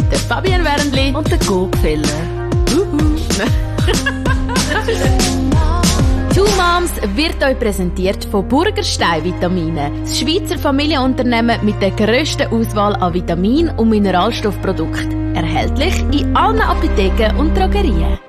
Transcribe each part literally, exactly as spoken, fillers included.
der Fabian Wernli und der Gogfeller. Two Moms wird euch präsentiert von Burgerstein Vitamine, das Schweizer Familienunternehmen mit der grössten Auswahl an Vitamin- und Mineralstoffprodukten. Erhältlich in allen Apotheken und Drogerien.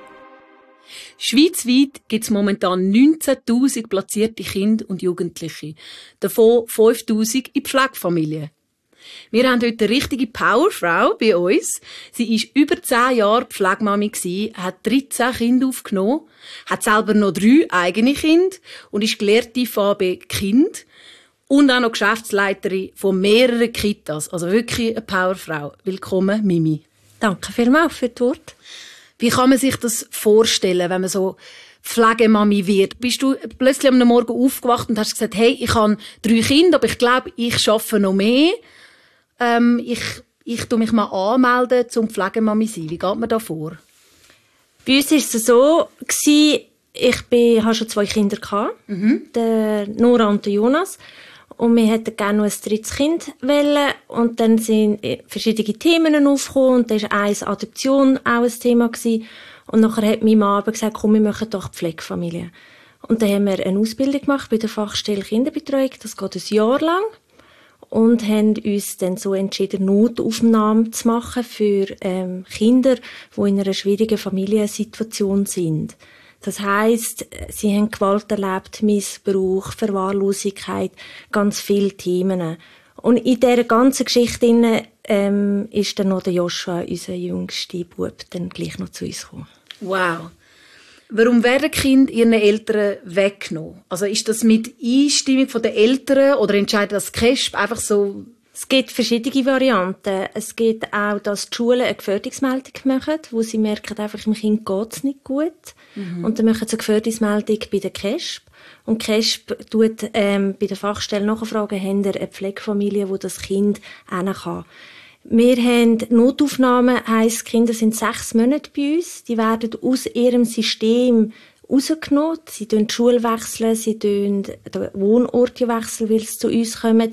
Schweizweit gibt es momentan neunzehntausend platzierte Kinder und Jugendliche, davon fünftausend in Pflegefamilien. Wir haben heute eine richtige Powerfrau bei uns. Sie war über zehn Jahre Pflegemami, hat dreizehn Kinder aufgenommen, hat selber noch drei eigene Kinder und ist gelehrte V B Kind und auch noch Geschäftsleiterin von mehreren Kitas. Also wirklich eine Powerfrau. Willkommen, Mimi. Danke vielmals für das Wort. Wie kann man sich das vorstellen, wenn man so Pflegemami wird? Bist du plötzlich am Morgen aufgewacht und hast gesagt, hey, ich habe drei Kinder, aber ich glaube, ich arbeite noch mehr. Ähm, ich, ich tu mich mal anmelden, zum Pflegemami zu sein. Wie geht man da vor? Bei uns war es so, ich bin, hatte schon zwei Kinder, mhm. der Nora und der Jonas. Und wir hätten gerne noch ein drittes Kind wollen. Und dann sind verschiedene Themen aufgekommen. Und da war eins Adoption auch ein Thema gewesen. Und nachher hat mein Mann aber gesagt, komm, wir machen doch Pflegefamilie. Und dann haben wir eine Ausbildung gemacht bei der Fachstelle Kinderbetreuung. Das geht ein Jahr lang. Und haben uns dann so entschieden, Notaufnahmen zu machen für ähm, Kinder, die in einer schwierigen Familiensituation sind. Das heisst, sie haben Gewalt erlebt, Missbrauch, Verwahrlosigkeit, ganz viele Themen. Und in dieser ganzen Geschichte ähm, ist dann noch der Joshua, unser jüngster Bub, dann gleich noch zu uns gekommen. Wow. Warum werden Kinder ihren Eltern weggenommen? Also ist das mit Einstimmung der Eltern oder entscheidet das K E S P einfach so? Es gibt verschiedene Varianten. Es gibt auch, dass die Schulen eine Gefährdungsmeldung machen, wo sie merken, einfach dem Kind geht es nicht gut. Mhm. Und dann machen sie eine Gefährdungsmeldung bei der K E S P. Und die K E S P tut ähm, bei der Fachstelle nachfragen, haben wir eine Pflegefamilie, wo das Kind hin kann. Wir haben Notaufnahmen, heisst, die Kinder sind sechs Monate bei uns. Die werden aus ihrem System rausgenommen. Sie wechseln die Schule, wechseln, sie wechseln den Wohnort wechseln, weil sie zu uns kommen.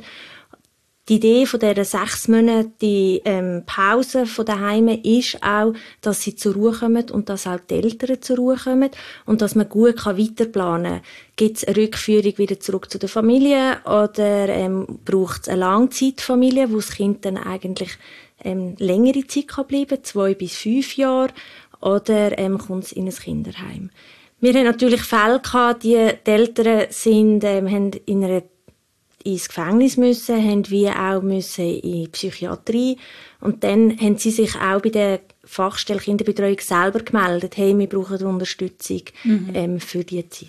Die Idee von dieser sechs Monate die, ähm, Pause von daheim ist auch, dass sie zur Ruhe kommen und dass auch die Eltern zur Ruhe kommen und dass man gut weiterplanen kann. Gibt es eine Rückführung wieder zurück zu der Familie oder ähm, braucht es eine Langzeitfamilie, wo das Kind dann eigentlich ähm, längere Zeit kann bleiben, zwei bis fünf Jahre, oder ähm, kommt es in ein Kinderheim. Wir haben natürlich Fälle gehabt, die, die Eltern sind, ähm, haben in einer ins Gefängnis müssen, haben wir auch müssen in die Psychiatrie. Und dann haben sie sich auch bei der Fachstelle Kinderbetreuung selber gemeldet, hey, wir brauchen Unterstützung mhm. ähm, für diese Zeit.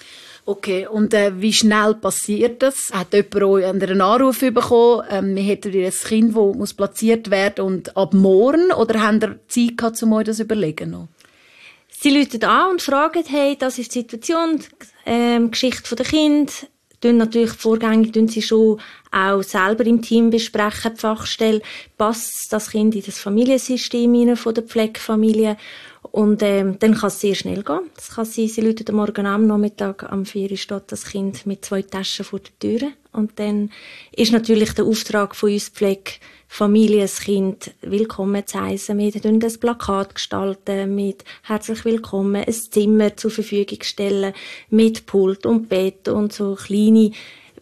Okay, und äh, wie schnell passiert das? Hat jemand euch einen Anruf bekommen, ähm, wir hätten ein Kind, das muss platziert werden und ab morgen? Oder haben ihr Zeit gehabt, um euch das zu überlegen? Noch? Sie rufen an und fragen, hey, das ist die Situation, die ähm, Geschichte der Kinder. Tun natürlich vorgängig tun sie schon auch selber im Team besprechen, die Fachstelle, passt das Kind in das Familiensystem hinein von der Pflegefamilie. Und ähm, dann kann es sehr schnell gehen. Das kann sein, sie rufen am Morgen am Nachmittag, am vier Uhr steht das Kind mit zwei Taschen vor der Tür. Und dann ist natürlich der Auftrag von uns Pflegefamilie, das Kind willkommen zu heissen. Wir gestalten das Plakat gestalten mit «Herzlich willkommen», ein Zimmer zur Verfügung stellen, mit Pult und Bett und so kleine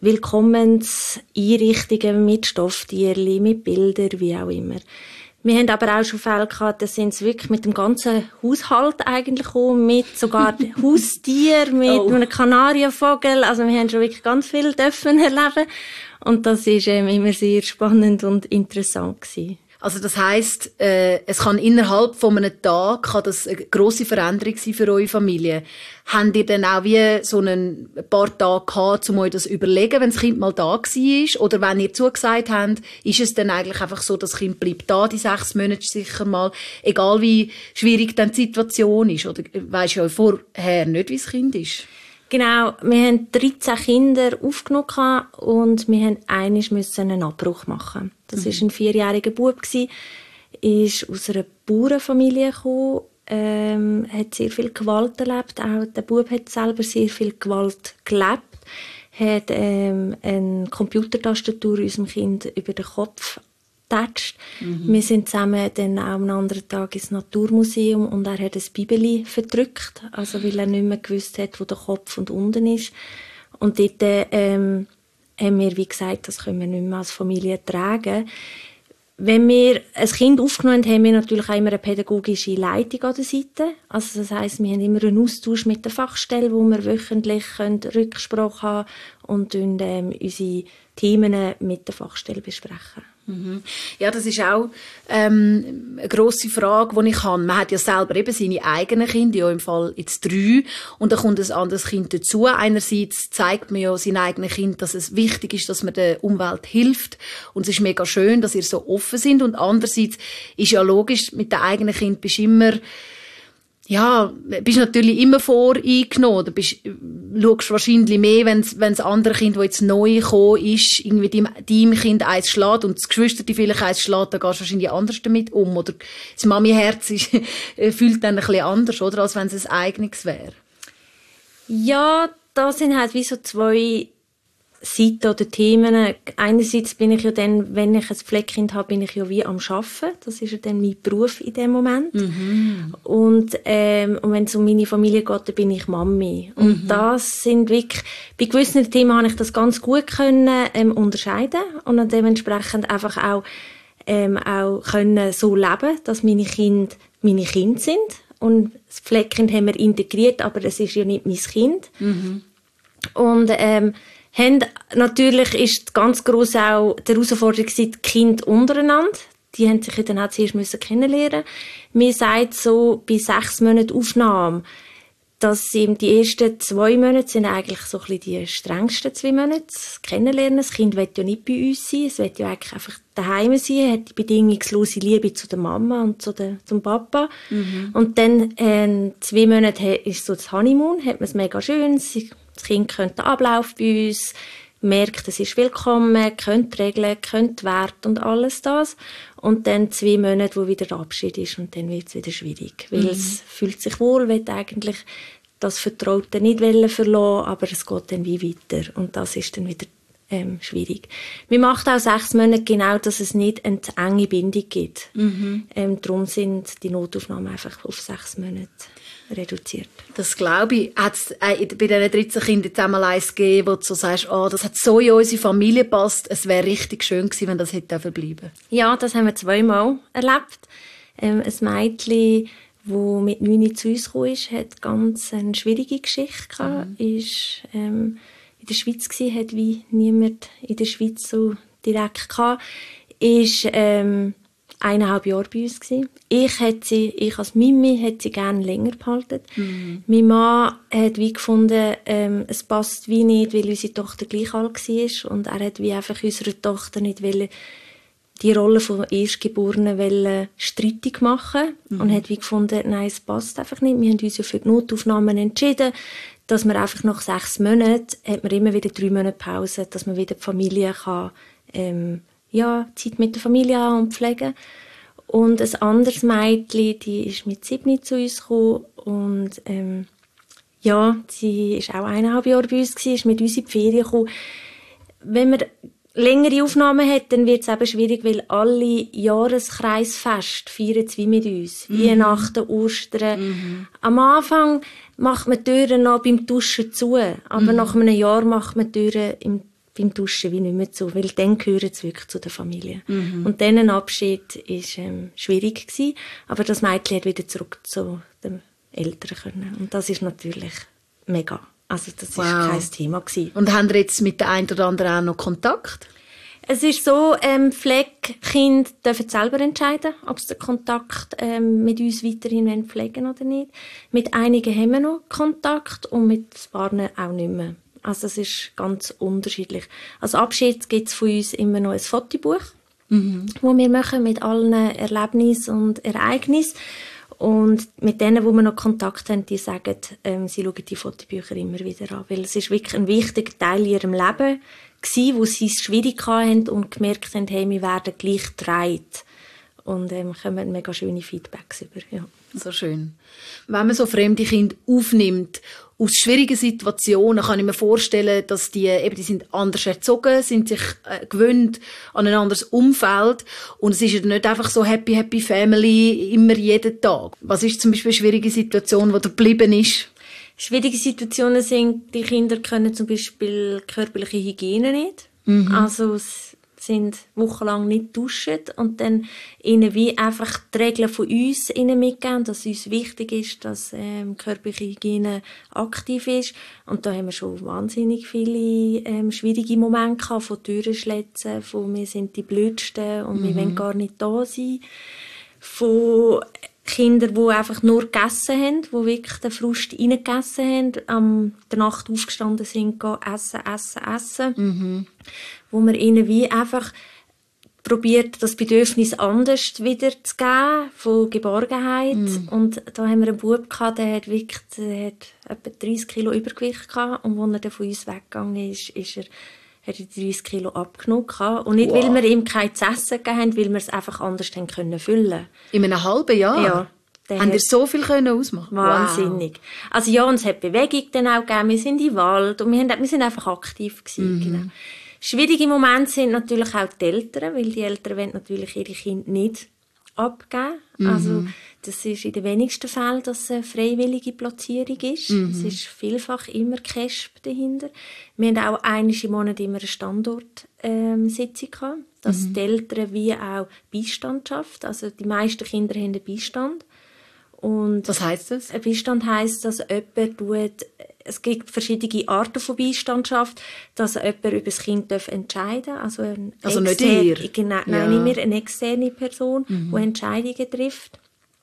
Willkommenseinrichtungen mit Stofftierchen, mit Bildern, wie auch immer. Wir haben aber auch schon Fälle gehabt, da sind sie wirklich mit dem ganzen Haushalt eigentlich gekommen, mit sogar Haustier, mit oh. einem Kanarienvogel. Also wir haben schon wirklich ganz viel dürfen erleben. Und das ist ähm, immer sehr spannend und interessant gewesen. Also das heisst, äh, es kann innerhalb von einem Tag kann das eine grosse Veränderung sein für eure Familie. Habt ihr dann auch wie so einen, ein paar Tage gehabt, um euch das zu überlegen, wenn das Kind mal da war? Oder wenn ihr zugesagt habt, ist es dann eigentlich einfach so, das Kind bleibt da, die sechs Monate sicher mal, egal wie schwierig dann die Situation ist? Oder weisst du ja vorher nicht, wie das Kind ist? Genau, wir haben dreizehn Kinder aufgenommen und wir mussten einmal einen Abbruch machen. Das war mhm. ein vierjähriger Bub, ist aus einer Bauernfamilie gekommen, ähm, hat sehr viel Gewalt erlebt. Auch der Bub hat selber sehr viel Gewalt gelebt, hat ähm, eine Computertastatur unserem Kind über den Kopf getatscht. Mhm. Wir sind zusammen dann auch am anderen Tag ins Naturmuseum und er hat ein Bibeli verdrückt, also weil er nicht mehr gewusst hat, wo der Kopf und unten ist. Und dort ähm, haben wir, wie gesagt, das können wir nicht mehr als Familie tragen. Wenn wir ein Kind aufgenommen haben, haben wir natürlich auch immer eine pädagogische Leitung an der Seite. Also das heisst, wir haben immer einen Austausch mit der Fachstelle, wo wir wöchentlich Rücksprache haben und ähm, unsere Themen mit der Fachstelle besprechen. Mhm. Ja, das ist auch ähm, eine grosse Frage, die ich habe. Man hat ja selber eben seine eigenen Kinder, ja im Fall jetzt drei, und dann kommt ein anderes Kind dazu. Einerseits zeigt man ja seinen eigenen Kind, dass es wichtig ist, dass man der Umwelt hilft, und es ist mega schön, dass ihr so offen sind, und andererseits ist ja logisch, mit dem eigenen Kind bist du immer ja, bist natürlich immer voreingenommen. Du bist, schaust wahrscheinlich mehr, wenn das andere Kind, das jetzt neu gekommen ist, irgendwie deinem, deinem Kind eins schlägt und das Geschwister die vielleicht eins schlägt, dann gehst du wahrscheinlich anders damit um. Oder das Mami-Herz ist, fühlt dann ein bisschen anders, oder, als wenn es ein eigenes wäre. Ja, da sind halt wie so zwei Seiten oder Themen. Einerseits bin ich ja dann, wenn ich ein Pflegekind habe, bin ich ja wie am Arbeiten. Das ist ja dann mein Beruf in dem Moment. Mhm. Und, ähm, und wenn es um meine Familie geht, dann bin ich Mami. Und mhm. das sind wirklich, bei gewissen Themen habe ich das ganz gut können, ähm, unterscheiden und dann dementsprechend einfach auch, ähm, auch können so leben, dass meine Kinder meine Kinder sind. Und das Pflegekind haben wir integriert, aber es ist ja nicht mein Kind. Mhm. Und, ähm, haben, natürlich ist ganz gross auch die Herausforderung gewesen, die Kinder untereinander. Die haben sich dann auch zuerst müssen kennenlernen. Mir sagt so, bei sechs Monaten Aufnahme, dass eben die ersten zwei Monate sind eigentlich so ein bisschen die strengsten zwei Monate. Das Kennenlernen. Das Kind will ja nicht bei uns sein. Es will ja eigentlich einfach daheim sein. Hat die bedingungslose Liebe zu der Mama und zu der, zum Papa. Mhm. Und dann, äh, zwei Monate ist so das Honeymoon. Hat man es mega schön. Sie, das Kind kennt den Ablauf bei uns, merkt, es ist willkommen, kennt Regeln, kennt Wert und alles das. Und dann zwei Monate, wo wieder der Abschied ist, und dann wird es wieder schwierig. Weil mhm. es fühlt sich wohl, will eigentlich das Vertraute nicht verlassen, aber es geht dann wie weiter. Und das ist dann wieder ähm, schwierig. Wir machen auch sechs Monate genau, dass es nicht eine enge Bindung gibt. Mhm. Ähm, darum sind die Notaufnahmen einfach auf sechs Monate reduziert. Das glaube ich. Hat es äh, bei diesen dreizehn Kindern jetzt einmal eins gegeben, wo du so sagst, oh, das hat so in unsere Familie gepasst, es wäre richtig schön gewesen, wenn das hätte verbleiben. Ja, das haben wir zweimal erlebt. Ähm, ein Mädchen, das mit neun zu uns gekommen ist, hat ganz eine schwierige Geschichte gehabt. Mhm. Ist ähm, in der Schweiz gewesen, hat wie niemand in der Schweiz so direkt gehabt. Ist ähm, eineinhalb Jahre bei uns gewesen. Ich hätte sie, ich als Mimi, hätte sie gerne länger behalten. Mhm. Mein Mann hat wie gefunden, ähm, es passt wie nicht, weil unsere Tochter gleich alt war, und er hat wie einfach unserer Tochter nicht wollen, die Rolle von Erstgeborenen wollen streitig machen, mhm. und hat wie gefunden, nein, es passt einfach nicht. Wir haben uns ja für die Notaufnahmen entschieden, dass man einfach nach sechs Monaten, hat man immer wieder drei Monate Pause, dass man wieder die Familie kann, ähm, ja, Zeit mit der Familie haben und pflegen. Und ein anderes Mädchen, die ist mit sieben zu uns gekommen, und ähm, ja, sie ist auch eineinhalb Jahre bei uns gewesen, ist mit uns in die Ferien gekommen. Wenn man längere Aufnahmen hat, dann wird es eben schwierig, weil alle Jahreskreisfeste feiern wie mit uns. Mhm. Weihnachten, Ostern. Mhm. Am Anfang macht man die Türen noch beim Duschen zu, aber mhm. nach einem Jahr macht man die Türen im beim Duschen wie nicht mehr zu, weil dann gehören sie wirklich zu der Familie. Mhm. Und dann ein Abschied war ähm, schwierig gewesen, aber das Mädchen hat wieder zurück zu den Eltern können. Und das ist natürlich mega. Also das war wow. kein Thema gewesen. Und haben Sie jetzt mit der einen oder anderen auch noch Kontakt? Es ist so, ähm, Pflegekinder dürfen selber entscheiden, ob sie den Kontakt ähm, mit uns weiterhin pflegen oder nicht. Mit einigen haben wir noch Kontakt und mit ein paar auch nicht mehr. Also das ist ganz unterschiedlich. Als Abschied gibt es von uns immer noch ein Fotobuch, mhm. wo wir machen mit allen Erlebnissen und Ereignissen. Und mit denen, wo wir noch Kontakt haben, die sagen, ähm, sie schauen die Fotobücher immer wieder an. Weil es ist wirklich ein wichtiger Teil in ihrem Leben gewesen, wo sie es schwierig hatten und gemerkt haben, hey, wir werden gleich getragen. und ähm, kommen mega schöne Feedbacks über. Ja. So schön. Wenn man so fremde Kinder aufnimmt, aus schwierigen Situationen, kann ich mir vorstellen, dass die, eben, die sind anders erzogen, sind sich äh, gewöhnt an ein anderes Umfeld und es ist ja nicht einfach so happy, happy family immer jeden Tag. Was ist zum Beispiel eine schwierige Situation, die da geblieben ist? Schwierige Situationen sind, die Kinder können zum Beispiel körperliche Hygiene nicht. Mhm. Also es sind wochenlang nicht duschen und dann ihnen wie einfach die Regeln von uns ihnen mitgeben, dass uns wichtig ist, dass ähm, körperliche Hygiene aktiv ist. Und da haben wir schon wahnsinnig viele ähm, schwierige Momente gehabt, von Türen schlitzen, von wir sind die Blödsten und mhm. wir wollen gar nicht da sein, von Kinder, die einfach nur gegessen haben, die wirklich den Frust reingegessen haben, am der Nacht aufgestanden sind, gehen essen, essen, essen. Mhm. Wo man ihnen wie einfach probiert, das Bedürfnis anders wieder zu geben, von Geborgenheit. Mhm. Und da haben wir einen Bub gehabt, der hat wirklich, der hat etwa dreißig Kilo Übergewicht gehabt. Und als er dann von uns weggegangen ist, ist er, hat er dreißig Kilo abgenommen gehabt. Und nicht, wow. weil wir ihm kein zu essen gegeben haben, weil wir es einfach anders haben können füllen. In einem halben Jahr? Ja. Haben ihr so viel können ausmachen? Wahnsinnig. Wow. Also ja, und es hat Bewegung dann auch gegeben. Wir sind im Wald und wir, haben, wir sind einfach aktiv gewesen. Mhm. Genau. Schwierige Momente sind natürlich auch die Eltern, weil die Eltern wollen natürlich ihre Kinder nicht abgeben. Mhm. Also das ist in den wenigsten Fällen, dass es eine freiwillige Platzierung ist. Mhm. Es ist vielfach immer Kesp dahinter. Wir haben auch einmal im Monat immer eine Standortsitzung ähm, gehabt, dass mhm. die Eltern wie auch Beistand schaffen. Also die meisten Kinder haben einen Beistand. Und was heisst das? Ein Beistand heisst, dass jemand tut, es gibt verschiedene Arten von Beistandschaft, dass jemand über das Kind entscheiden darf. Also, ein also nicht ihr? Genau, nein, ja. nicht mehr eine externe Person, mhm. die Entscheidungen trifft.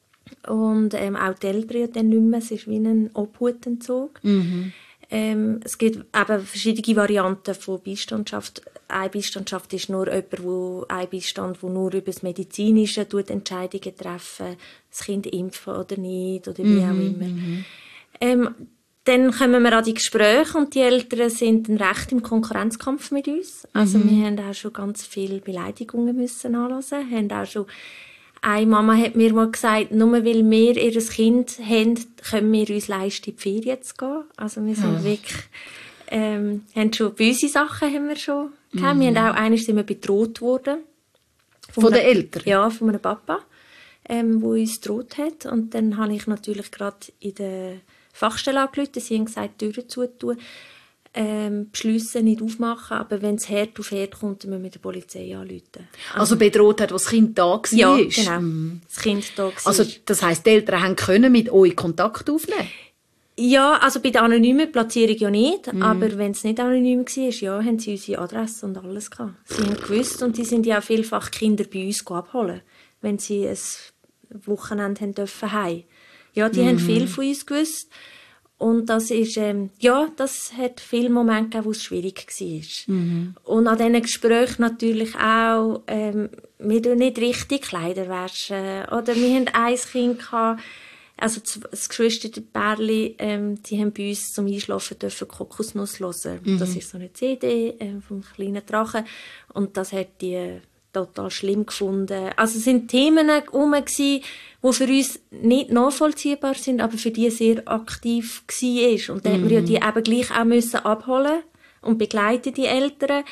Und ähm, auch die Eltern dann nicht mehr. Es ist wie ein Obhutentzug. Mhm. Ähm, es gibt eben verschiedene Varianten von Beistandschaft. Eine Beistandschaft ist nur jemand, wo, ein Beistand, der nur über das Medizinische Entscheidungen treffen, das Kind impfen oder nicht, oder wie mhm. auch immer. Mhm. Ähm, dann kommen wir an die Gespräche und die Eltern sind dann recht im Konkurrenzkampf mit uns. Also mhm. wir haben auch schon ganz viele Beleidigungen müssen anhören, haben auch schon eine Mama hat mir mal gesagt, nur weil wir ihr Kind haben, können wir uns leisten, in die Ferien zu gehen. Also wir sind ja. wirklich, ähm, haben schon böse Sachen haben wir schon gehabt. Mhm. Wir haben auch einmal sind wir bedroht worden. Von, von den Eltern? Ja, von einem Papa, ähm, der uns bedroht hat. Und dann habe ich natürlich gerade in der Fachstelle angerufen. Sie haben gesagt, die Türen zutun, ähm, beschliessen, nicht aufmachen. Aber wenn es Herd auf Herd kommt, dann müssen wir mit der Polizei anrufen. Also, also bedroht hat, als das Kind da war? Ja, genau. Mhm. Das Kind da war. Also das heisst, die Eltern haben können mit euch Kontakt aufnehmen? Ja, also bei der anonymen Platzierung ja nicht. Mhm. Aber wenn es nicht anonym war, ja, haben sie unsere Adresse und alles gehabt. Sie haben gewusst und die sind ja auch vielfach Kinder bei uns abholen, wenn sie ein Wochenende haben dürfen heim. Ja, die mhm. haben viel von uns gewusst. Und das ist, ähm, ja, das hat viele Momente gegeben, wo es schwierig war. Mhm. Und an diesen Gesprächen natürlich auch, ähm, wir tun nicht richtig Kleider waschen. Oder wir haben ein Kind gehabt, also das Geschwisterpärchen, ähm, die haben bei uns zum Einschlafen dürfen Kokosnuss hören. Mhm. Das ist so eine C D ähm, vom kleinen Drachen. Und das hat die total schlimm gefunden. Also es sind Themen herum, die für uns nicht nachvollziehbar sind, aber für die sehr aktiv waren. Und dann mm. mussten wir ja die eben gleich auch müssen abholen und begleiten, die Eltern.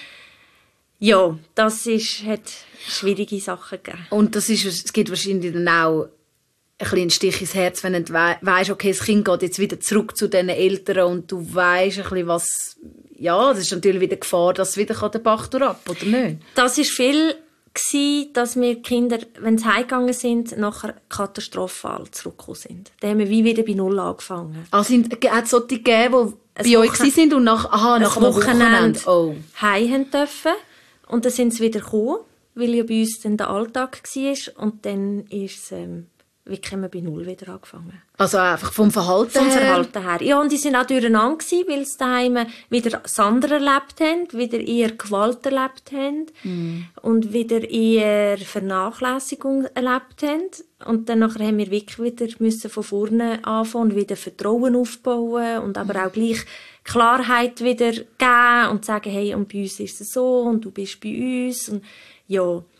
Ja, das ist, hat schwierige Sachen gegeben. Und das ist, es gibt wahrscheinlich dann auch ein bisschen Stich ins Herz, wenn du weisst, okay, das Kind geht jetzt wieder zurück zu diesen Eltern und du weisst ein bisschen, was... Ja, das ist natürlich wieder Gefahr, dass es wieder den Bach durchab, oder nicht? Das ist viel... War, dass wir Kinder, wenn sie heimgegangen sind, nachher katastrophal zurückgekommen sind. Dann haben wir wie wieder bei Null angefangen. Also hat es solche gegeben, die bei euch waren und nach, aha, nach einem Wochenende oh. heim dürfen. Und dann sind sie wieder gekommen, weil ja bei uns dann der Alltag war. Und dann ist es, ähm, wie haben wir bei Null wieder angefangen. Also einfach vom Verhalten vom her? Vom Verhalten her. Ja, und die sind auch durcheinander gewesen, weil sie daheim wieder das andere erlebt haben, wieder eher Gewalt erlebt haben mm. und wieder eher Vernachlässigung erlebt haben. Und dann nachher haben wir wirklich wieder müssen von vorne anfangen und wieder Vertrauen aufbauen und aber mm. auch gleich Klarheit wieder geben und sagen, hey, und bei uns ist es so und du bist bei uns. Und ja,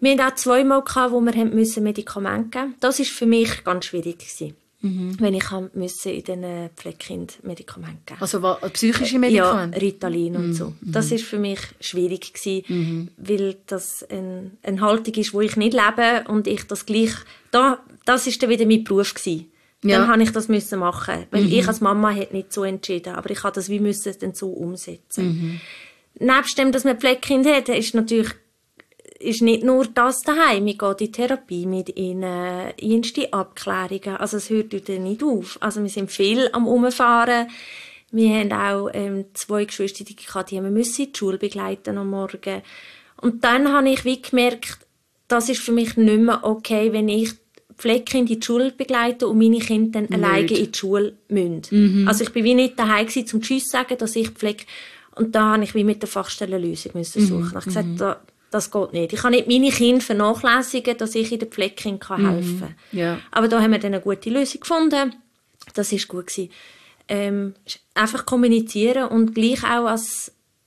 Wir hatten auch zweimal, wo wir Medikamente geben mussten. Das war für mich ganz schwierig. Mhm. Wenn ich musste in diesen Pflegekind Medikamente geben. Also was, psychische Medikamente? Ja, Ritalin und mhm. so. Das war für mich schwierig, mhm. weil das eine, eine Haltung ist, wo ich nicht lebe und ich das gleich... Da, das war dann wieder mein Beruf gewesen. Ja. Dann musste ich das müssen machen, weil mhm. ich als Mama hätte nicht so entschieden, aber ich musste das wie müssen dann so umsetzen. Mhm. Nebst dem, dass man Pflegekind hat, ist natürlich ist nicht nur das daheim. Wir gehen in Therapie mit ihnen, jenste Abklärungen. Also es hört dann nicht auf. Also wir sind viel am Umfahren. Wir haben auch ähm, zwei Geschwister, die wir müssen in die Schule begleiten am Morgen. Und dann habe ich wie gemerkt, das ist für mich nicht mehr okay, wenn ich Pflegekinder in die Schule begleite und meine Kinder dann nicht alleine in die Schule müssen. Mhm. Also ich bin wie nicht daheim gewesen, zum Tschüss sagen, dass ich Pflege... Und da habe ich wie mit der Fachstelle eine Lösung müssen suchen. Mhm. Ich habe gesagt, da, das geht nicht. Ich kann nicht meine Kinder vernachlässigen, dass ich in der Pflegekind helfen kann. Mhm. Ja. Aber da haben wir dann eine gute Lösung gefunden. Das war gut gewesen. Ähm, einfach kommunizieren und gleich auch als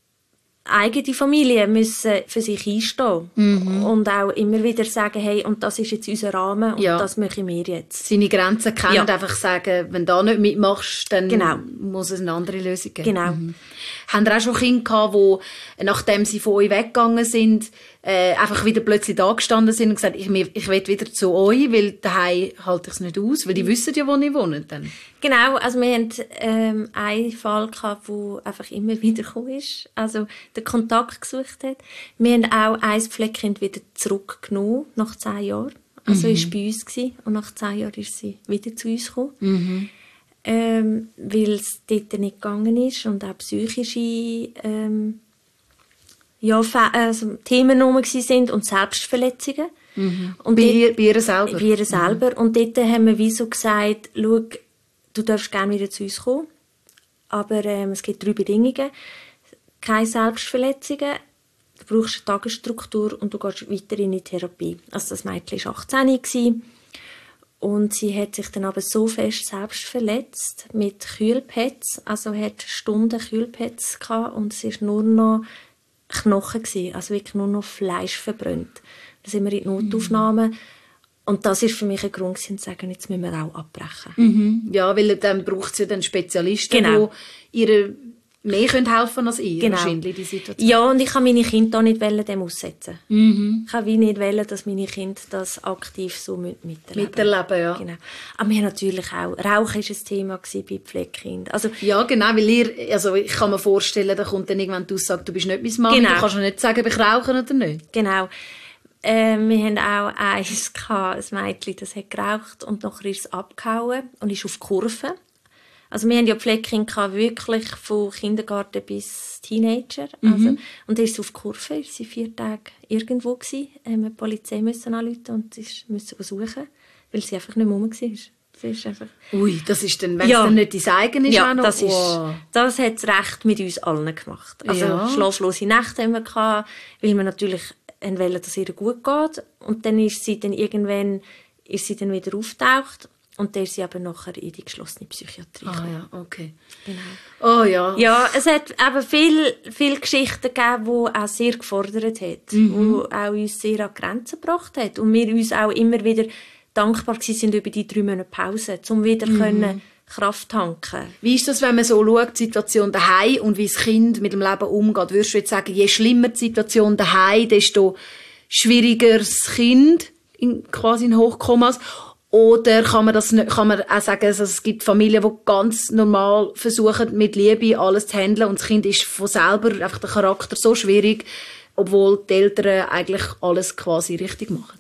eigene Familie müssen für sich einstehen. Mhm. Und auch immer wieder sagen, hey, und das ist jetzt unser Rahmen und ja. das machen wir jetzt. Seine Grenzen kennen ja. und einfach sagen, wenn du da nicht mitmachst, dann genau. muss es eine andere Lösung geben. Genau. Mhm. Haben ihr auch schon Kinder gehabt, die, nachdem sie von euch weggegangen sind, äh, einfach wieder plötzlich da gestanden sind und gesagt, ich, ich will wieder zu euch, weil daheim halte ich es nicht aus, weil die wissen ja, wo ich wohne dann. Genau, also wir hatten ähm, einen Fall gehabt, der einfach immer wieder gekommen ist, also den Kontakt gesucht hat. Wir haben auch ein Pflegekind wieder zurückgenommen, nach zehn Jahren. Also mhm. war bei uns gewesen, und nach zehn Jahren ist sie wieder zu uns gekommen. Mhm. Ähm, weil es dort nicht gegangen ist und auch psychische ähm, ja, also Themen rum sind und Selbstverletzungen. Mhm. Und bei, ihr, bei ihr selber? Bei ihr selber. Mhm. Und dort haben wir wie so gesagt, schau, du darfst gerne wieder zu uns kommen, aber ähm, es gibt drei Bedingungen. Keine Selbstverletzungen, du brauchst eine Tagesstruktur und du gehst weiter in die Therapie. Also das Mädchen war achtzehn gewesen. Und sie hat sich dann aber so fest selbst verletzt mit Kühlpads, also hat Stunden Kühlpads gehabt und es ist nur noch Knochen gewesen, also wirklich nur noch Fleisch verbrannt. Da sind wir in die Notaufnahme. Mhm. Und das ist für mich ein Grund, zu sagen, jetzt müssen wir auch abbrechen. Mhm. Ja, weil dann braucht es ja dann Spezialisten, genau. die ihre mehr können helfen als ihr, genau. wahrscheinlich, die Situation. Ja, und ich kann meine Kinder auch nicht dem aussetzen. Mhm. Ich kann wie nicht wollen, dass meine Kinder das aktiv so miterleben. Miterleben, ja. Genau. Aber wir haben natürlich auch, Rauchen war ein Thema bei Pflegekindern. Also, ja, genau, weil ihr, also ich kann mir vorstellen, da kommt dann irgendwann die Aussage, du bist nicht meine Mama, genau. du kannst ja nicht sagen, ob ich rauche oder nicht. Genau. Äh, wir hatten auch eins, ein Mädchen, das hat geraucht und nachher ist es abgehauen und ist auf Kurve. Also wir haben ja Pflegekinder wirklich von Kindergarten bis Teenager. Mhm. Also, und er ist auf Kurve, ist sie vier Tage irgendwo gewesen. Haben wir die Polizei müssen anrufen und sie mussten suchen, weil sie einfach nicht mehr rum war. Sie ist einfach... Ui, das ist dann, wenn ja. es dann nicht dein eigen ist, ja, auch noch... das ist, wow. das hat es recht mit uns allen gemacht. Also ja. schlaflose Nächte haben wir gehabt, weil wir natürlich wollen, dass es ihr gut geht. Und dann ist sie dann irgendwann ist sie dann wieder aufgetaucht. Und der ist sie aber nachher in die geschlossene Psychiatrie. Ah ja, okay. Genau. Oh ja. Ja, es hat eben viele viel Geschichten gegeben, die auch sehr gefordert hat, mhm. die auch uns sehr an die Grenzen gebracht hat. Und wir uns auch immer wieder dankbar waren über die drei Monate Pause, um wieder mhm. können Kraft tanken. Wie ist das, wenn man so schaut, die Situation daheim und wie das Kind mit dem Leben umgeht? Würdest du jetzt sagen, je schlimmer die Situation daheim, desto schwieriger das Kind in, quasi in Hochkommas? Oder kann man, das nicht, kann man auch sagen, also es gibt Familien, die ganz normal versuchen, mit Liebe alles zu handeln und das Kind ist von selber einfach der Charakter so schwierig, obwohl die Eltern eigentlich alles quasi richtig machen?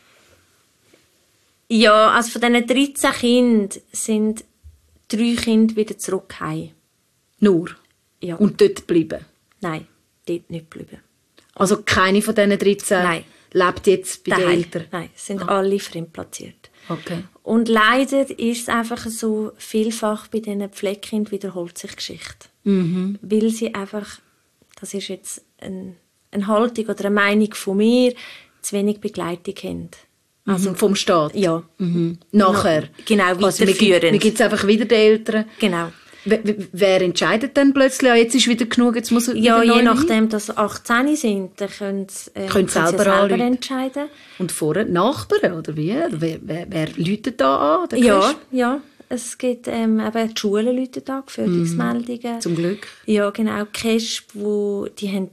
Ja, also von diesen dreizehn Kindern sind drei Kinder wieder zurück heim. Nur? Ja. Und dort bleiben? Nein, dort nicht bleiben. Also keine von diesen dreizehn Nein. lebt jetzt bei Daheim. den Eltern? Nein, es sind ah. alle fremdplatziert. Okay. Und leider ist es einfach so, vielfach bei diesen Pflegekindern wiederholt sich die Geschichte. Mhm. Weil sie einfach, das ist jetzt ein, eine Haltung oder eine Meinung von mir, zu wenig Begleitung haben. Also mhm. vom Staat? Ja. Mhm. Nachher? Genau, weiterführen. Also, mir gibt es einfach wieder die Eltern? Genau. W- w- wer entscheidet dann plötzlich, ja, jetzt ist wieder genug, jetzt muss er Ja, wieder je neu nachdem, dass sie achtzehn sind, dann können sie, äh, Können sie können sie selber selber anrufen. entscheiden. Und vorher die Nachbarn, oder wie? Oder wer, wer, wer läutet da an? Der Ja, Christ? ja. Es gibt ähm, eben die Schulen läuten da, Gefährdungsmeldungen. Zum Glück. Ja, genau. Die K E S P, wo, die haben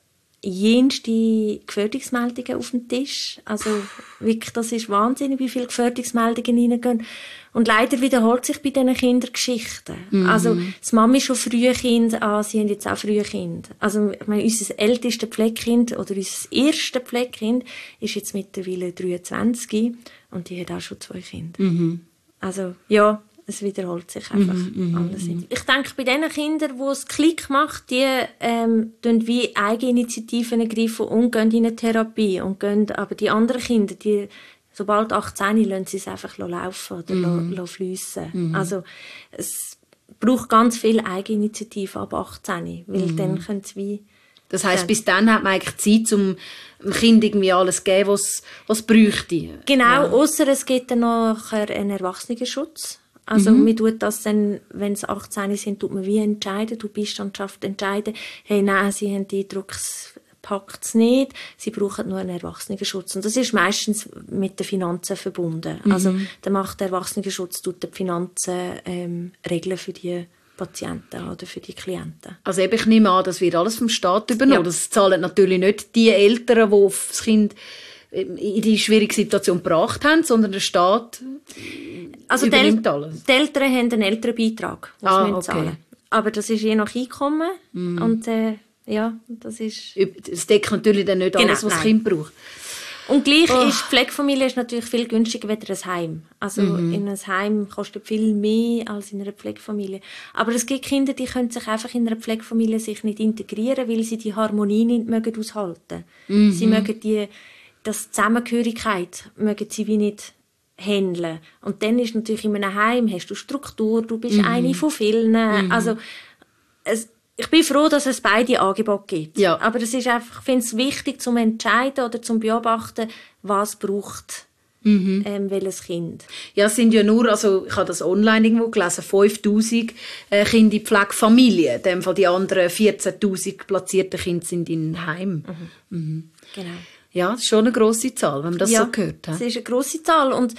jenste Gefährdungsmeldungen auf dem Tisch. Also wirklich, das ist wahnsinnig, wie viele Gefährdungsmeldungen reingehen. Und leider wiederholt sich bei diesen Kindergeschichten. Mhm. Also das Mami ist schon frühe Kind, ah, sie haben jetzt auch frühe Kind. Also ich meine, unser ältestes Pflegekind oder unser erstes Pflegekind ist jetzt mittlerweile dreiundzwanzig und die hat auch schon zwei Kinder. Mhm. Also ja, es wiederholt sich einfach mhm, alles. Mhm. Ich denke, bei den Kindern, wo es Klick macht, die ähm, tun wie Eigeninitiativen ergreifen und gehen in eine Therapie. Und gehen, aber die anderen Kinder, die, sobald achtzehn, lassen sie es einfach laufen oder mhm. fliessen. Mhm. Also es braucht ganz viel Eigeninitiative ab achtzehn, weil mhm. dann können sie wie... Das heisst, ja. bis dann hat man eigentlich Zeit, um dem Kind irgendwie alles zu geben, was es bräuchte. Genau, ja. ausser es gibt dann nachher einen Erwachsenenschutz. Also mhm. man tut das dann, wenn sie achtzehn sind, tut man wie entscheiden, die Beistandschaft entscheiden, hey, nein, sie haben den Eindruck, es packt es nicht, sie brauchen nur einen Erwachsenenschutz. Und das ist meistens mit den Finanzen verbunden. Mhm. Also dann macht der Erwachsenenschutz, tut die Finanzen ähm, regeln für die Patienten oder für die Klienten. Also eben, ich nehme an, das wird alles vom Staat übernommen. Ja. Das zahlen natürlich nicht die Eltern, die das Kind in die schwierige Situation gebracht haben, sondern der Staat also übernimmt alles. Die Eltern haben einen Elternbeitrag, den ah, sie okay. zahlen. Aber das ist je nach Einkommen. Mm. Und äh, ja, das ist... Es deckt natürlich dann nicht genau, alles, was nein. das Kind braucht. Und gleich oh. ist die Pflegefamilie ist natürlich viel günstiger als ein Heim. Also mhm. in einem Heim kostet viel mehr als in einer Pflegefamilie. Aber es gibt Kinder, die können sich einfach in einer Pflegefamilie sich nicht integrieren, weil sie die Harmonie nicht mögen aushalten. Mhm. Sie mögen die, das Zusammengehörigkeit mögen sie wie nicht handeln. Und dann ist natürlich in einem Heim hast du Struktur, du bist mhm. eine von vielen. Mhm. Also es, ich bin froh, dass es beide Angebote gibt. Ja. Aber es ist einfach, ich finde es wichtig, zum entscheiden oder zum beobachten, was braucht mhm. ähm, welches Kind. Ja, es sind ja nur, also ich habe das online irgendwo gelesen, fünftausend äh, Kinder in Pflegefamilien. In dem Fall die anderen vierzehntausend platzierten Kinder sind in Heim. Mhm. Mhm. Genau. Ja, das ist schon eine grosse Zahl, wenn man das ja, so hört. Es ist eine grosse Zahl und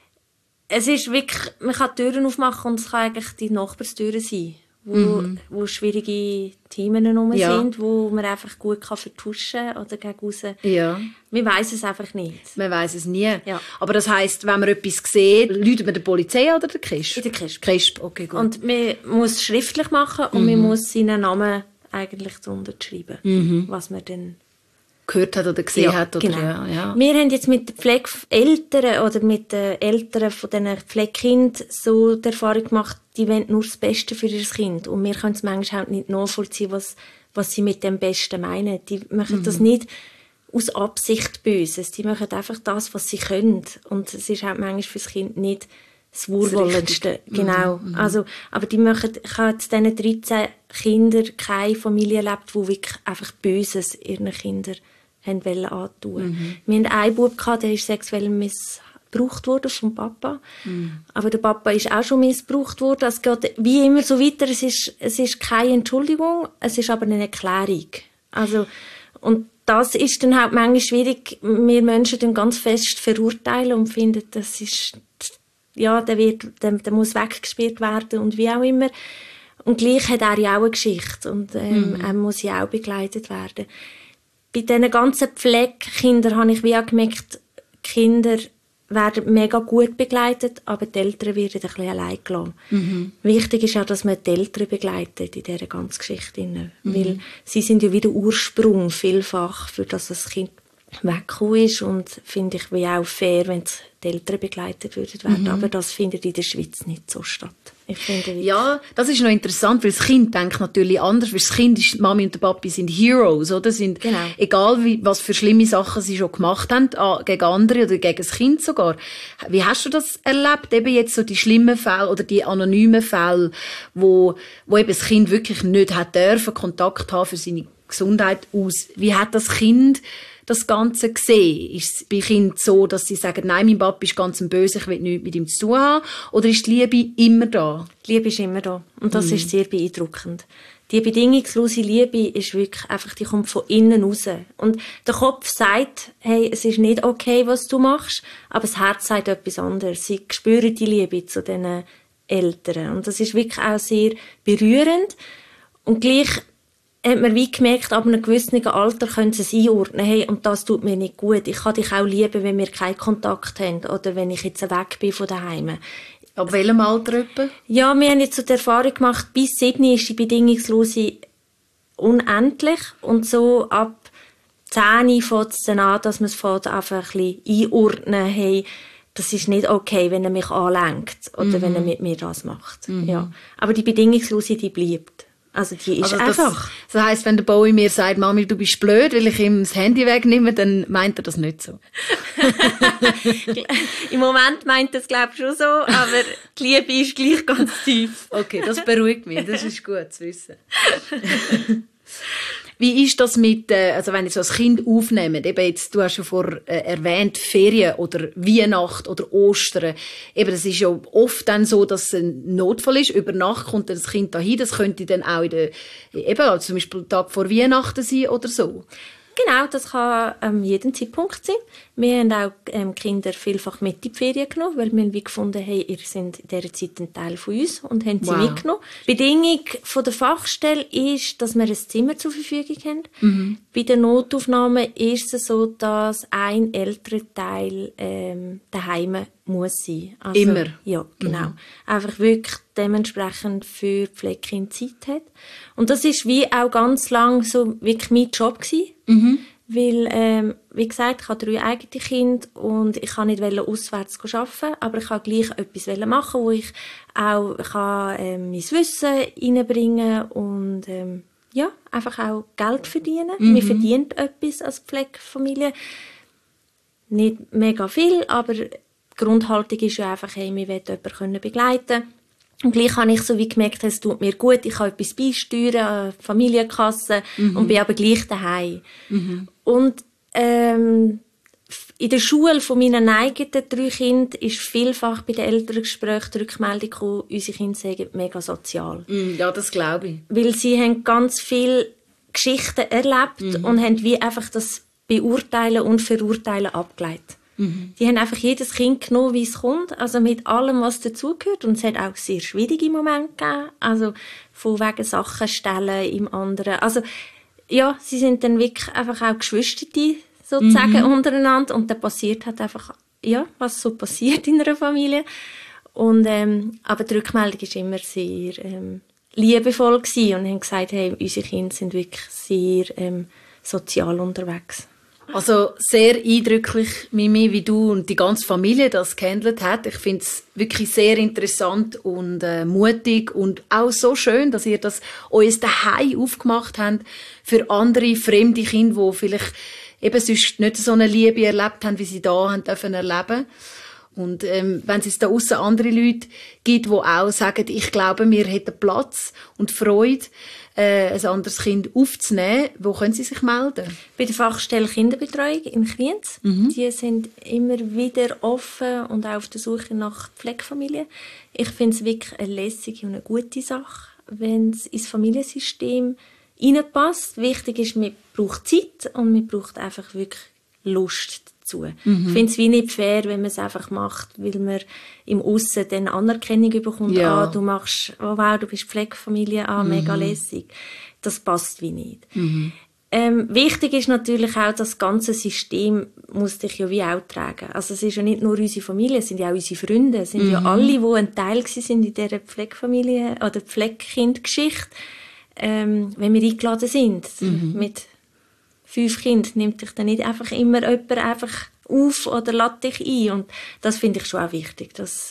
es ist wirklich, man kann Türen aufmachen und es kann eigentlich die Nachbarstüren sein. Wo, mhm. wo schwierige Themen herum ja. sind, wo man einfach gut kann vertuschen oder gegen raus. Ja. Man weiss es einfach nicht. Man weiss es nie. Ja. Aber das heisst, wenn man etwas sieht, läutet man der Polizei oder der K E S P? In der K E S P. K E S P, okay, gut. Und man muss es schriftlich machen und mhm. man muss seinen Namen eigentlich darunter schreiben, mhm. was man dann gehört hat oder gesehen ja, hat. Oder, genau. ja, ja. Wir haben jetzt mit den Pflegeeltern oder mit den Eltern von diesen Pflegekindern so die Erfahrung gemacht, die wollen nur das Beste für ihr Kind. Und wir können es manchmal halt nicht nachvollziehen, was, was sie mit dem Besten meinen. Die machen mhm. das nicht aus Absicht Böses. Die machen einfach das, was sie können. Und es ist halt manchmal für das Kind nicht das Wohlwollendste. Genau. Mhm. Also, aber die machen, ich habe jetzt diesen dreizehn Kindern keine Familie erlebt, die wirklich einfach Böses ihren Kindern haben wollen antun. Mhm. Wir hatten einen Bub, der ist sexuell missbraucht worden vom Papa. Mhm. Aber der Papa ist auch schon missbraucht worden. Es geht wie immer so weiter. Es ist, es ist keine Entschuldigung, es ist aber eine Erklärung. Also, und das ist dann halt manchmal schwierig. Wir Menschen dann ganz fest verurteilen und finden, das ist, ja, der, wird, der, der muss weggesperrt werden und wie auch immer. Und gleich hat er ja auch eine Geschichte und ähm, mhm. er muss ja auch begleitet werden. Bei diesen ganzen Pflegekindern habe ich wie auch gemerkt, Kinder werden mega gut begleitet, aber die Eltern werden ein bisschen allein gelassen. Mhm. Wichtig ist auch, dass man die Eltern begleitet in dieser ganzen Geschichte. Mhm. Weil sie sind ja wie der Ursprung vielfach, für das das Kind weggekommen ist. Und finde ich wie auch fair, wenn die Eltern begleitet werden. Mhm. Aber das findet in der Schweiz nicht so statt. Ich finde, ja, das ist noch interessant, weil das Kind denkt natürlich anders. Weil das Kind ist, die Mami und der Papi sind Heroes, oder? Sind, genau. Egal wie, was für schlimme Sachen sie schon gemacht haben, gegen andere oder gegen das Kind sogar. Wie hast du das erlebt? Eben jetzt so die schlimmen Fälle oder die anonymen Fälle, wo, wo eben das Kind wirklich nicht hat dürfen, Kontakt haben für seine Gesundheit aus. Wie hat das Kind das Ganze sehen? Ist es bei Kindern so, dass sie sagen, nein, mein Papa ist ganz böse, ich will nichts mit ihm zu tun haben? Oder ist die Liebe immer da? Die Liebe ist immer da. Und das mm. ist sehr beeindruckend. Die bedingungslose Liebe ist wirklich einfach, die kommt von innen raus. Und der Kopf sagt, hey, es ist nicht okay, was du machst, aber das Herz sagt etwas anderes. Sie spüren die Liebe zu diesen Eltern. Und das ist wirklich auch sehr berührend. Und gleich hat man wie gemerkt, ab einem gewissen Alter können sie es einordnen, hey, und das tut mir nicht gut. Ich kann dich auch lieben, wenn wir keinen Kontakt haben oder wenn ich jetzt weg bin von daheim. Ab welchem Alter etwa? Ja, wir haben jetzt so die Erfahrung gemacht, bis sieben ist die bedingungslose unendlich und so ab zehn fängt es dann an, dass man es einfach ein bisschen einordnen, hey, das ist nicht okay, wenn er mich anlenkt oder mhm. wenn er mit mir das macht. Mhm. Ja. Aber die bedingungslose, die bleibt. Also die ist also das, einfach. Das heisst, wenn der Bowie mir sagt, Mami, du bist blöd, weil ich ihm das Handy wegnehme, dann meint er das nicht so. Im Moment meint er es, glaube ich, schon so, aber die Liebe ist gleich ganz tief. Okay, das beruhigt mich, das ist gut zu wissen. Wie ist das mit, also wenn ich so ein Kind aufnehme, eben jetzt, du hast schon vor äh, erwähnt, Ferien oder Weihnacht oder Ostern, eben das ist ja oft dann so, dass es ein Notfall ist, über Nacht kommt dann das Kind dahin, das könnte dann auch in der, eben also zum Beispiel Tag vor Weihnachten sein oder so. Genau, das kann ähm, jeden Zeitpunkt sein. Wir haben auch ähm, Kinder vielfach mit in die Ferien genommen, weil wir wie gefunden haben, ihr seid in dieser Zeit ein Teil von uns und haben sie wow. mitgenommen. Die Bedingung von der Fachstelle ist, dass wir ein Zimmer zur Verfügung haben. Mhm. Bei der Notaufnahme ist es so, dass ein älterer Teil ähm, daheim muss sein. Also, immer? Ja, genau. Mhm. Einfach wirklich dementsprechend für die Pflegekind Zeit hat. Und das ist wie auch ganz lang so wirklich mein Job gewesen. Mhm. Weil, ähm, wie gesagt, ich habe drei eigene Kinder und ich kann nicht auswärts arbeiten, aber ich kann gleich etwas machen, wo ich auch kann, ähm, mein Wissen reinbringen und ähm, ja, einfach auch Geld verdienen. Mhm. Man verdient etwas als Pflegefamilie. Nicht mega viel, aber die Grundhaltung ist ja einfach, hey, wir wollen jemanden begleiten können. Und gleich habe ich so wie gemerkt, es tut mir gut, ich kann etwas beisteuern, Familienkasse, mhm. und bin aber gleich daheim. Mhm. Und ähm, in der Schule von meinen eigenen drei Kindern ist vielfach bei den Elterngesprächen die Rückmeldung gekommen, unsere Kinder sind mega sozial. Ja, das glaube ich. Weil sie haben ganz viele Geschichten erlebt mhm. und haben wie einfach das Beurteilen und Verurteilen abgeleitet. Mhm. Die haben einfach jedes Kind genommen, wie es kommt, also mit allem, was dazugehört. Und es hat auch sehr schwierige Momente gegeben, also von wegen Sachen stellen im anderen. Also ja, sie sind dann wirklich einfach auch Geschwisterte sozusagen mhm. untereinander und dann passiert halt einfach, ja, was so passiert in einer Familie. Und, ähm, aber die Rückmeldung war immer sehr ähm, liebevoll gewesen und haben gesagt, hey, unsere Kinder sind wirklich sehr ähm, sozial unterwegs. Also sehr eindrücklich, Mimi, wie du und die ganze Familie das gehandelt hat. Ich finde es wirklich sehr interessant und äh, mutig und auch so schön, dass ihr das euch daheim aufgemacht habt für andere fremde Kinder, die vielleicht eben sonst nicht so eine Liebe erlebt haben, wie sie da haben dürfen erleben. Und ähm, wenn es da aussen andere Leute gibt, die auch sagen, ich glaube, wir hätten Platz und Freude, äh, ein anderes Kind aufzunehmen, wo können sie sich melden? Bei der Fachstelle Kinderbetreuung in Kriens. Mhm. Die sind immer wieder offen und auch auf der Suche nach Pflegefamilien. Ich finde es wirklich eine lässige und eine gute Sache, wenn es ins Familiensystem reinpasst. Wichtig ist, man braucht Zeit und man braucht einfach wirklich Lust dazu. Mhm. Ich finde es wie nicht fair, wenn man es einfach macht, weil man im Aussen dann Anerkennung bekommt. Ja. Ah, du machst, oh wow, du bist Pflegefamilie, ah, mhm. mega lässig. Das passt wie nicht. Mhm. Ähm, wichtig ist natürlich auch, das ganze System muss dich ja wie auch tragen. Also es ist ja nicht nur unsere Familie, es sind ja auch unsere Freunde, es sind mhm. ja alle, die ein Teil sind in dieser Pflegefamilie oder Pflegekindgeschichte. Ähm, wenn wir eingeladen sind mhm. mit fünf Kindern, nimmt dich dann nicht einfach immer jemand einfach auf oder lädt dich ein. Und das finde ich schon auch wichtig, dass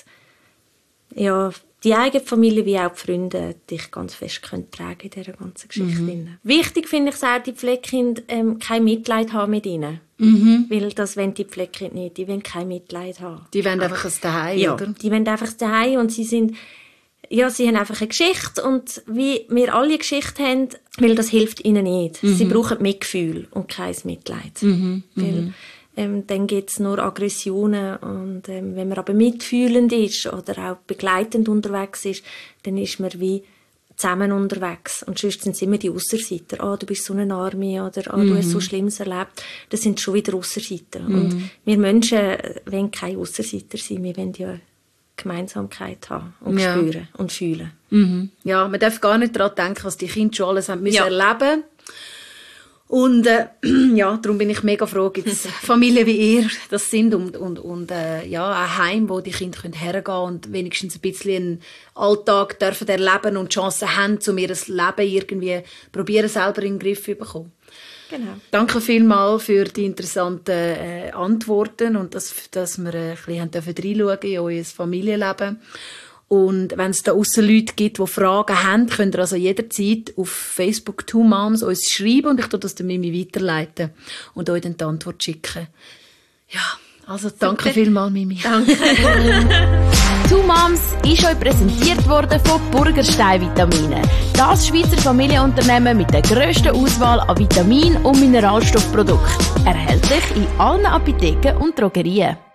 ja, die eigene Familie wie auch die Freunde dich ganz fest können tragen in dieser ganzen Geschichte. Mhm. Wichtig finde ich es auch, die Pflegekinder ähm, kein Mitleid haben mit ihnen. Mhm. Weil das wollen die Pflegekinder nicht, die wollen kein Mitleid haben. Die wollen einfach ein Daheim, ja, oder? Die wollen einfach ein Daheim und sie sind ja, sie haben einfach eine Geschichte und wie wir alle eine Geschichte haben, weil das hilft ihnen nicht. Mhm. Sie brauchen Mitgefühl und kein Mitleid. Mhm. Weil, ähm, dann gibt es nur Aggressionen und ähm, wenn man aber mitfühlend ist oder auch begleitend unterwegs ist, dann ist man wie zusammen unterwegs. Und sonst sind es immer die Ausserseiter. «Ah, oh, du bist so eine Arme» oder «Ah, oh, du mhm. hast so Schlimmes erlebt». Das sind schon wieder Ausserseiter. Mhm. Und wir Menschen wollen keine Ausserseiter sein. Wir wollen ja Gemeinsamkeit haben und ja. spüren und fühlen. Mhm. Ja, man darf gar nicht daran denken, was die Kinder schon alles haben müssen ja. erleben. Und äh, ja, darum bin ich mega froh, gibt es Familien wie ihr, das sind und, und, und äh, ja, ein Heim, wo die Kinder hergehen können und wenigstens ein bisschen einen Alltag dürfen erleben und die Chance haben, um ihr Leben irgendwie probieren, selber in den Griff zu bekommen. Genau. Danke vielmals für die interessanten äh, Antworten und dass, dass wir äh, ein bisschen reinschauen in euer Familienleben. Und wenn es da aussen Leute gibt, die Fragen haben, könnt ihr also jederzeit auf Facebook Two Moms uns schreiben und ich tue das der Mimi weiterleiten und euch dann die Antwort schicken. Ja, also danke vielmals, Mimi. Danke. Two Moms ist euch präsentiert worden von Burgerstein Vitamine. Das Schweizer Familienunternehmen mit der grössten Auswahl an Vitamin- und Mineralstoffprodukten. Erhältlich in allen Apotheken und Drogerien.